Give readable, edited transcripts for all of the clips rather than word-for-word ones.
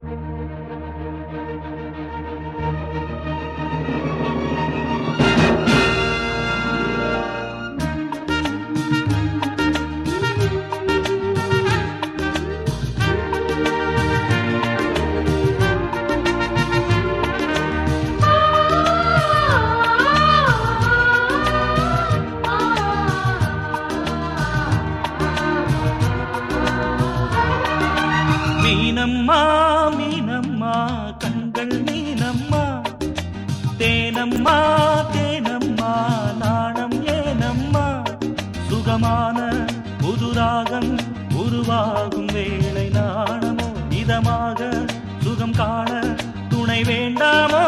மீனம்மா மீனம்மா கண்கள் மீனம்மா, தேனம்மா தேனம்மா நாணம் ஏனம்மா, சுகமான புதுராகம் உருவாகும் வேளை நாணமோ, இதமாக சுகம் காண துணை வேண்டாமோ.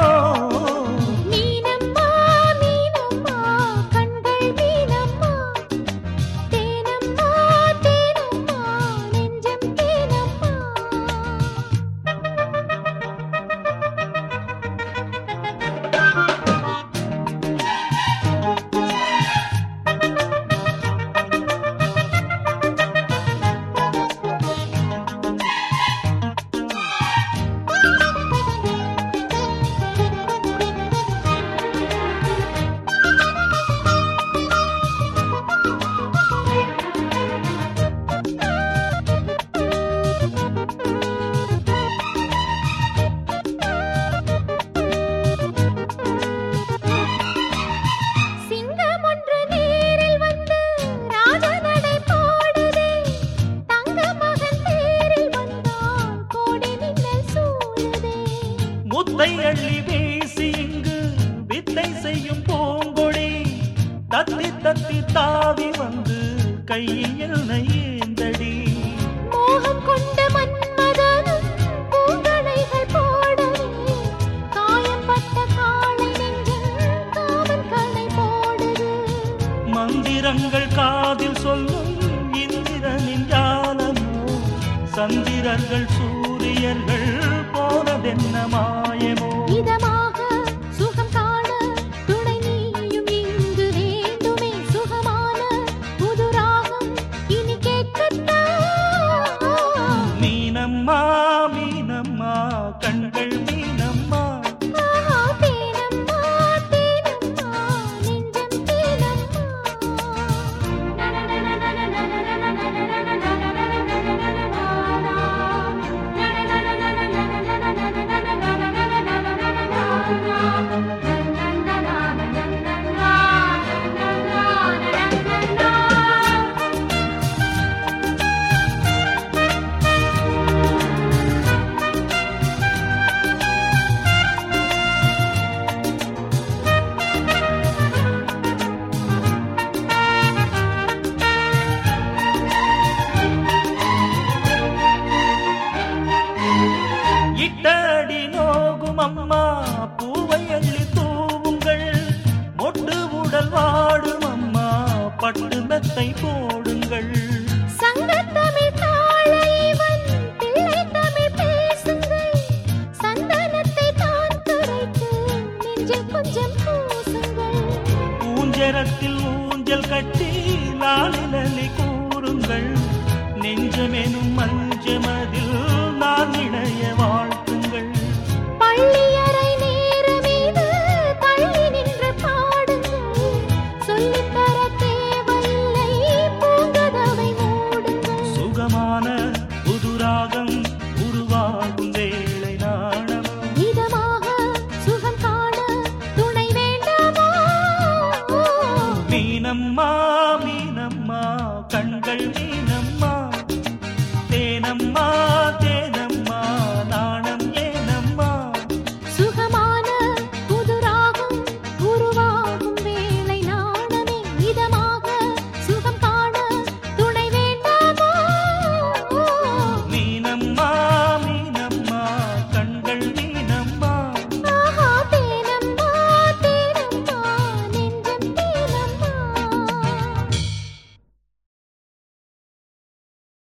முத்தை அள்ளி வீசி இங்கு வித்தை செய்யும் பூங்கொடி, தத்தி தத்தி தாவி வந்து கையில் என்னை ஏந்தடி. மோகம் கொண்ட மன்மதனும் பூங்களைகள் போடவே, காயம்பட்ட காளை நெஞ்சில் காமன் களை போடுது. மந்திரங்கள் காதில் சொல்லும் இந்திரனின் ஜாலமோ, சந்திரர்கள் சூரியர்கள் போனதென்ன மாயமோ. இதமாக சுகம் காண துணை நீயும் இங்கு வேண்டுமே, சுகமான புதுராகம் இனி கேட்கத்தான். மீனம்மா மீனம்மா கண்கள் மீனம்மா, தேனம்மா தேனம்மா நெஞ்சம் தேனம்மா. இட்டடி நோகும் அம்மா